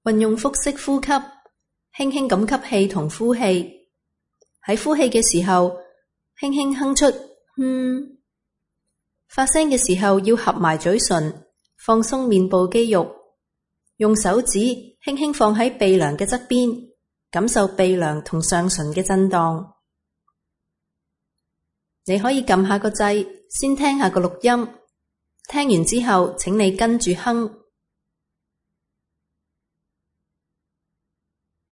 運用腹式呼吸，輕輕咁吸氣同呼氣。喺呼氣嘅時候，輕輕哼出發聲嘅時候要合埋嘴唇，放鬆面部肌肉，用手指輕輕放喺鼻梁嘅側邊，感受鼻梁同上唇嘅震盪。你可以撳下個掣，先聽下個錄音，聽完之後請你跟住哼。